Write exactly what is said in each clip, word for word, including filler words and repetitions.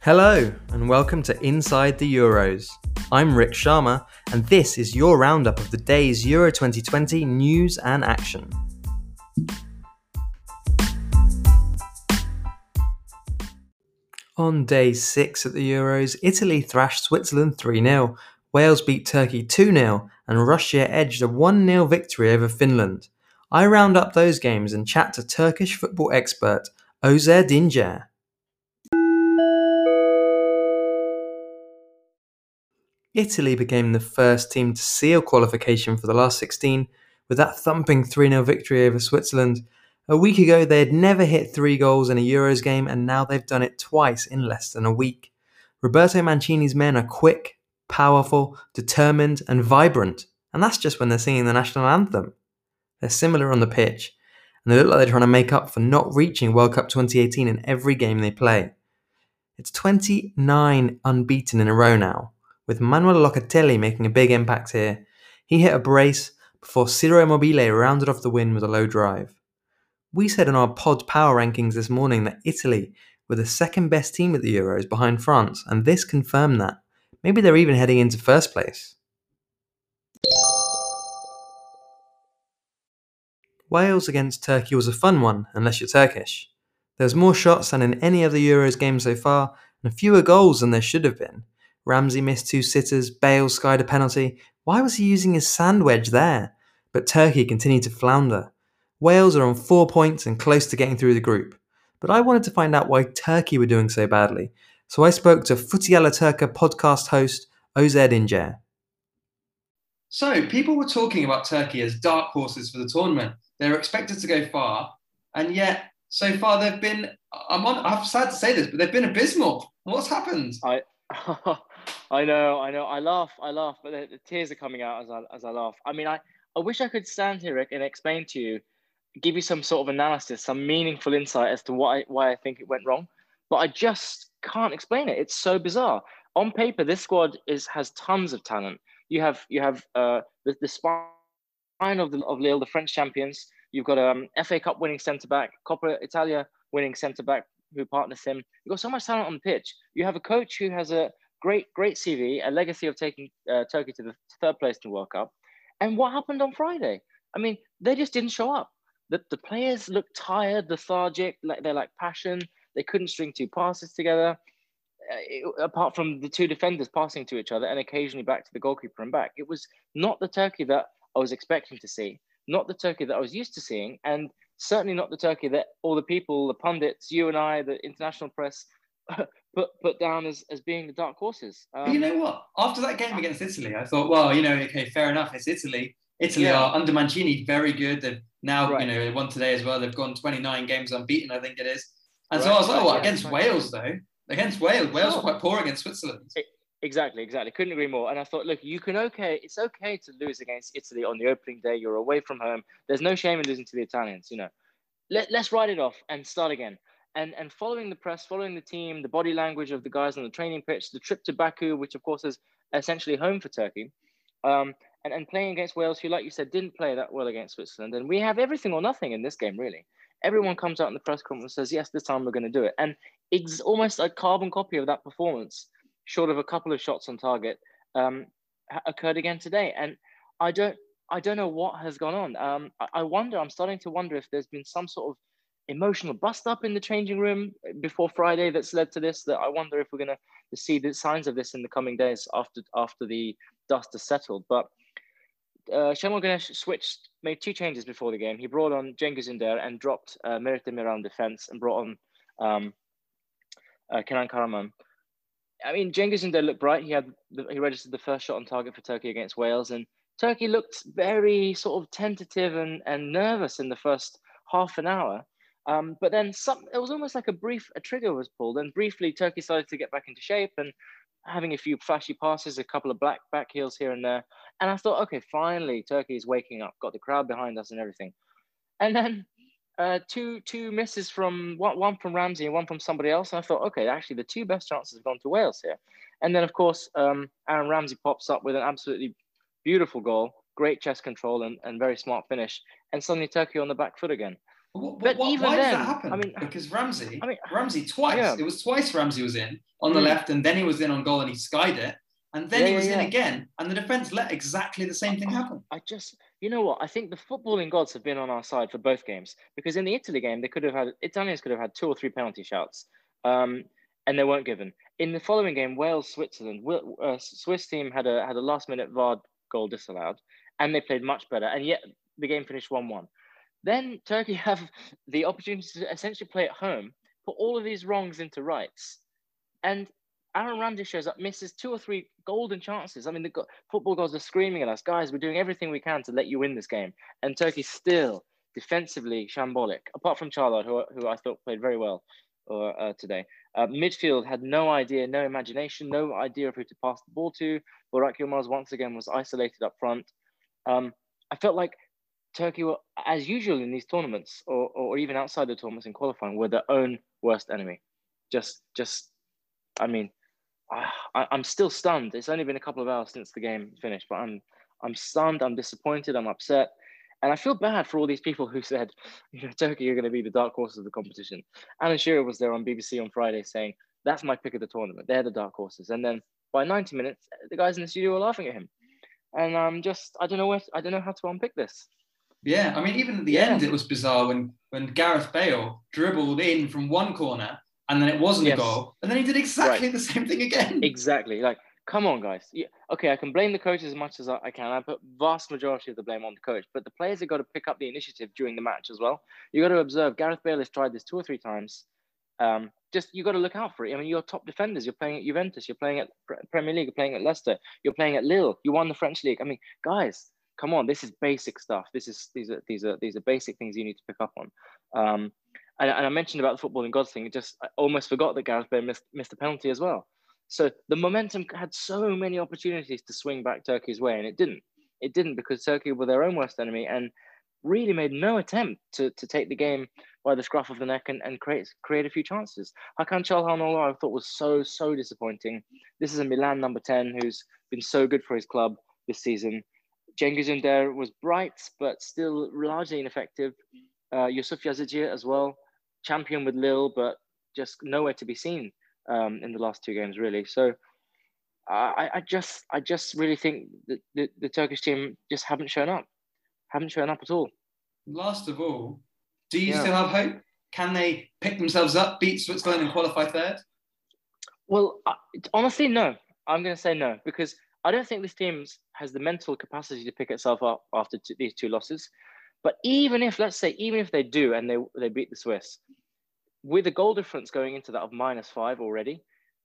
Hello, and welcome to Inside the Euros. I'm Rick Sharma, and this is your roundup of the day's Euro twenty twenty news and action. On day six at the Euros, Italy thrashed Switzerland three nil, Wales beat Turkey two nil, and Russia edged a one nil victory over Finland. I round up those games and chat to Turkish football expert Özer Dincer. Italy became the first team to seal qualification for the last sixteen with that thumping three nil victory over Switzerland. A week ago, they had never hit three goals in a Euros game, and now they've done it twice in less than a week. Roberto Mancini's men are quick, powerful, determined, and vibrant, and that's just when they're singing the national anthem. They're similar on the pitch, and they look like they're trying to make up for not reaching World Cup twenty eighteen in every game they play. It's twenty-nine unbeaten in a row now, with Manuel Locatelli making a big impact here. He hit a brace before Ciro Immobile rounded off the win with a low drive. We said in our pod power rankings this morning that Italy were the second best team at the Euros behind France, and this confirmed that. Maybe they're even heading into first place. Wales against Turkey was a fun one, unless you're Turkish. There was more shots than in any other Euros game so far, and fewer goals than there should have been. Ramsey missed two sitters, Bale skied a penalty. Why was he using his sand wedge there? But Turkey continued to flounder. Wales are on four points and close to getting through the group. But I wanted to find out why Turkey were doing so badly, so I spoke to Footy Alaturka podcast host Özer Dincer. So, people were talking about Turkey as dark horses for the tournament. They were expected to go far, and yet, so far, they've been, I'm, on, I'm sad to say this, but they've been abysmal. What's happened? I I know, I know. I laugh, I laugh, but the, the tears are coming out as I as I laugh. I mean, I, I wish I could stand here, Rick, and explain to you, give you some sort of analysis, some meaningful insight as to why why I think it went wrong. But I just can't explain it. It's so bizarre. On paper, this squad is has tons of talent. You have you have uh, the, the spine of the of Lille, the French champions. You've got a um, F A Cup winning centre back, Coppa Italia winning centre back who partners him. You've got so much talent on the pitch. You have a coach who has a great, great C V, a legacy of taking uh, Turkey to the third place in the World Cup. And what happened on Friday? I mean, they just didn't show up. The, the players looked tired, lethargic, like they lacked passion. They couldn't string two passes together, uh, it, apart from the two defenders passing to each other and occasionally back to the goalkeeper and back. It was not the Turkey that I was expecting to see, not the Turkey that I was used to seeing, and certainly not the Turkey that all the people, the pundits, you and I, the international press, put put down as, as being the dark horses. Um, you know what? After that game against Italy, I thought, well, you know, okay, fair enough. It's Italy. Italy yeah. are under Mancini very good. They've now, right. you know, they won today as well. They've gone twenty-nine games unbeaten, I think it is. And right. so I was like, oh, well, yeah, against right. Wales though, against Wales, Wales sure. were quite poor against Switzerland. It, exactly, exactly. Couldn't agree more. And I thought, look, you can okay. It's okay to lose against Italy on the opening day. You're away from home. There's no shame in losing to the Italians. You know, Let let's write it off and start again. And and following the press, following the team, the body language of the guys on the training pitch, the trip to Baku, which of course is essentially home for Turkey, um, and, and playing against Wales, who, like you said, didn't play that well against Switzerland. And we have everything or nothing in this game, really. Everyone comes out in the press conference and says, yes, this time we're going to do it. And it's almost a carbon copy of that performance, short of a couple of shots on target, um, occurred again today. And I don't, I don't know what has gone on. Um, I, I wonder, I'm starting to wonder if there's been some sort of emotional bust up in the changing room before Friday that's led to this, that I wonder if we're going to see the signs of this in the coming days after after the dust has settled. But uh, Şenol Güneş switched, made two changes before the game. He brought on Cengiz Ünder and dropped uh, Merih Demiral in defense and brought on um, uh, Kenan Karaman. I mean, Cengiz Ünder looked bright. He had the, he registered the first shot on target for Turkey against Wales, and Turkey looked very sort of tentative and, and nervous in the first half an hour. Um, but then some, it was almost like a brief, a trigger was pulled, and briefly Turkey started to get back into shape and having a few flashy passes, a couple of black back heels here and there. And I thought, okay, finally Turkey is waking up, got the crowd behind us and everything. And then uh, two two misses from one, one from Ramsey and one from somebody else. And I thought, okay, actually the two best chances have gone to Wales here. And then of course, um, Aaron Ramsey pops up with an absolutely beautiful goal, great chest control and, and very smart finish. And suddenly Turkey on the back foot again. What, but what, even why then, does that happen? I mean, because Ramsey, I mean, Ramsey twice. yeah. It was twice Ramsey was in on the Mm. left, and then he was in on goal and he skied it, and then Yeah, he yeah, was in yeah. again, and the defense let exactly the same thing happen. I just, you know what? I think the footballing gods have been on our side for both games, because in the Italy game, they could have had Italians could have had two or three penalty shouts, um, and they weren't given. In the following game, Wales Switzerland, uh, Swiss team had a had a last minute V A R goal disallowed, and they played much better, and yet the game finished one one. Then Turkey have the opportunity to essentially play at home, put all of these wrongs into rights, and Aaron Ramsey shows up, misses two or three golden chances. I mean, the go- football gods are screaming at us, guys, we're doing everything we can to let you win this game. And Turkey still defensively shambolic, apart from Çağlar, who, who I thought played very well uh, uh, today. Uh, midfield had no idea, no imagination, no idea of who to pass the ball to. Burak Yilmaz once again was isolated up front. Um, I felt like Turkey were, as usual in these tournaments, or, or even outside the tournaments in qualifying, were their own worst enemy. Just, just, I mean, I, I'm still stunned. It's only been a couple of hours since the game finished, but I'm, I'm stunned. I'm disappointed. I'm upset, and I feel bad for all these people who said, you know, Turkey are going to be the dark horse of the competition. Alan Shearer was there on B B C on Friday saying, "That's my pick of the tournament. They're the dark horses." And then by ninety minutes, the guys in the studio were laughing at him, and I'm just, I don't know where, I don't know how to unpick this. Yeah, I mean, even at the yeah. end, it was bizarre when, when Gareth Bale dribbled in from one corner and then it wasn't yes. a goal. And then he did exactly right. the same thing again. Exactly. Like, come on, guys. Yeah, okay, I can blame the coach as much as I can. I put vast majority of the blame on the coach. But the players have got to pick up the initiative during the match as well. You got to observe, Gareth Bale has tried this two or three times. Um, just, you got to look out for it. I mean, you're top defenders. You're playing at Juventus. You're playing at Premier League. You're playing at Leicester. You're playing at Lille. You won the French League. I mean, guys, come on, this is basic stuff. This is these are these are these are basic things you need to pick up on. Um, and, and I mentioned about the footballing gods thing. Just I almost forgot that Gareth Bale missed, missed a penalty as well. So the momentum had so many opportunities to swing back Turkey's way, and it didn't. It didn't because Turkey were their own worst enemy and really made no attempt to to take the game by the scruff of the neck and, and create create a few chances. Hakan Çalhanoğlu I thought was so so disappointing. This is a Milan number ten who's been so good for his club this season. Cengiz Ünder was bright, but still largely ineffective. Uh, Yusuf Yazıcı as well, champion with Lille, but just nowhere to be seen um, in the last two games, really. So I, I just, I just really think that the, the Turkish team just haven't shown up, haven't shown up at all. Last of all, do you yeah. still have hope? Can they pick themselves up, beat Switzerland, and qualify third? Well, I, honestly, no. I'm going to say no because I don't think this team has the mental capacity to pick itself up after t- these two losses. But even if, let's say, even if they do and they they beat the Swiss, with a goal difference going into that of minus five already,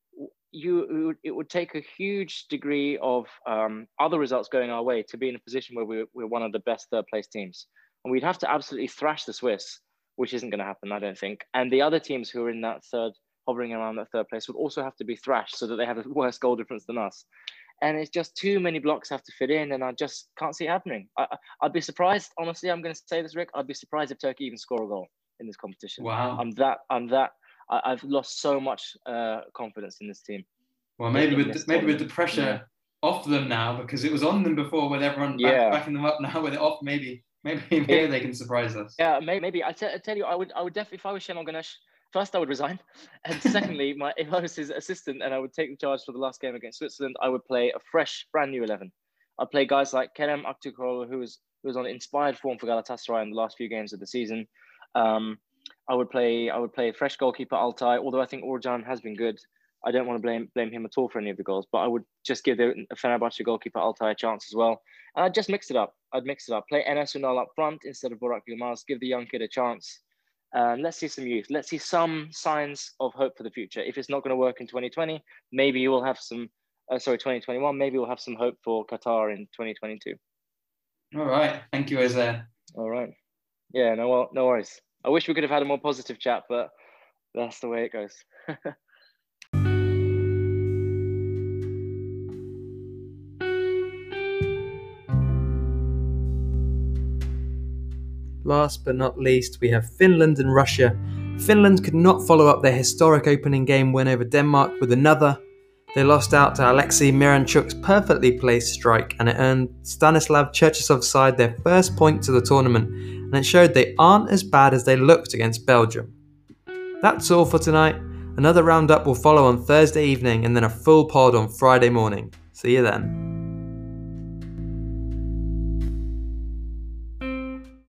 you it would take a huge degree of um, other results going our way to be in a position where we're, we're one of the best third place teams. And we'd have to absolutely thrash the Swiss, which isn't going to happen, I don't think. And the other teams who are in that third, hovering around that third place would also have to be thrashed so that they have a worse goal difference than us. And it's just too many blocks have to fit in, and I just can't see it happening. I, I'd be surprised, honestly. I'm going to say this, Rick. I'd be surprised if Turkey even score a goal in this competition. Wow! I'm that. I'm that. I, I've lost so much uh, confidence in this team. Well, maybe with the, maybe with the pressure yeah. off them now, because it was on them before, with everyone back, yeah. backing them up. Now with it off, maybe maybe maybe yeah. they can surprise us. Yeah, maybe. maybe. I, t- I tell you, I would I would definitely, if I was Şenol Güneş, first, I would resign. And secondly, my, if I was his assistant and I would take the charge for the last game against Switzerland, I would play a fresh, brand new eleven. I'd play guys like Kerem Aktürkoğlu, who was, who was on inspired form for Galatasaray in the last few games of the season. Um, I would play I would play fresh goalkeeper Altay, although I think Uğurcan has been good. I don't want to blame blame him at all for any of the goals, but I would just give the Fenerbahce goalkeeper Altay a chance as well. And I'd just mix it up. I'd mix it up. Play Enes Ünal up front instead of Burak Yilmaz. Give the young kid a chance. Um, let's see some youth. Let's see some signs of hope for the future. If it's not going to work in twenty twenty, maybe you will have some, uh, sorry, twenty twenty-one, maybe we'll have some hope for Qatar in twenty twenty-two. All right. Thank you, Isaiah. All right. Yeah, no, well, no worries. I wish we could have had a more positive chat, but that's the way it goes. Last but not least, we have Finland and Russia. Finland could not follow up their historic opening game win over Denmark with another. They lost out to Alexei Miranchuk's perfectly placed strike, and it earned Stanislav Cherchesov's side their first point to the tournament and it showed they aren't as bad as they looked against Belgium. That's all for tonight. Another roundup will follow on Thursday evening and then a full pod on Friday morning. See you then.